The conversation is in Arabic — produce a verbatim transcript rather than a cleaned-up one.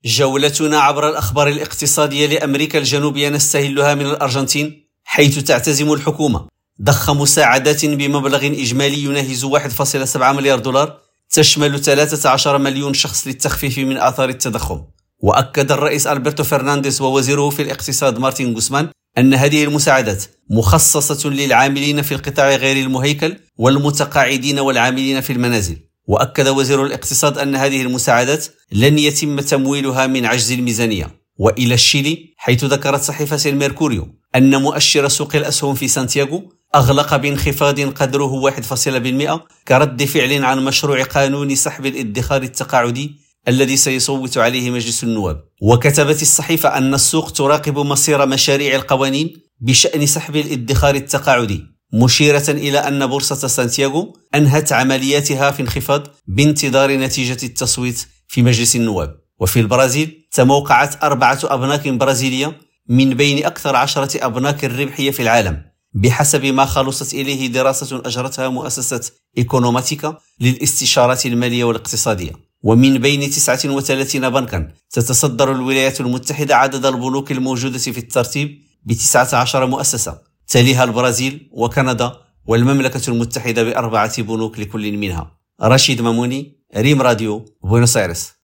جولتنا عبر الأخبار الاقتصادية لأمريكا الجنوبية نستهلها من الأرجنتين، حيث تعتزم الحكومة ضخ مساعدات بمبلغ إجمالي يناهز واحد فاصلة سبعة مليار دولار تشمل ثلاثة عشر مليون شخص للتخفيف من آثار التضخم. وأكد الرئيس ألبرتو فرنانديز ووزيره في الاقتصاد مارتين غوسمان أن هذه المساعدات مخصصة للعاملين في القطاع غير المهيكل والمتقاعدين والعاملين في المنازل. وأكد وزير الاقتصاد أن هذه المساعدات لن يتم تمويلها من عجز الميزانية. وإلى الشيلي، حيث ذكرت صحيفة الميركوريو أن مؤشر سوق الأسهم في سانتياغو أغلق بانخفاض قدره واحد فاصلة واحد بالمئة كرد فعل عن مشروع قانون سحب الادخار التقاعدي الذي سيصوت عليه مجلس النواب. وكتبت الصحيفة أن السوق تراقب مصير مشاريع القوانين بشأن سحب الادخار التقاعدي، مشيرة إلى أن بورصة سانتياغو أنهت عملياتها في انخفاض بانتظار نتيجة التصويت في مجلس النواب. وفي البرازيل تموقعت أربعة أبناك برازيلية من بين أكثر عشرة أبناك الربحية في العالم، بحسب ما خلصت إليه دراسة أجرتها مؤسسة إيكونوماتيكا للاستشارات المالية والاقتصادية. ومن بين تسعة وثلاثين بنكا تتصدر الولايات المتحدة عدد البنوك الموجودة في الترتيب بتسعة عشر مؤسسة، تليها البرازيل وكندا والمملكة المتحدة بأربعة بنوك لكل منها. رشيد ماموني، ريم راديو، بوينوس آيرس.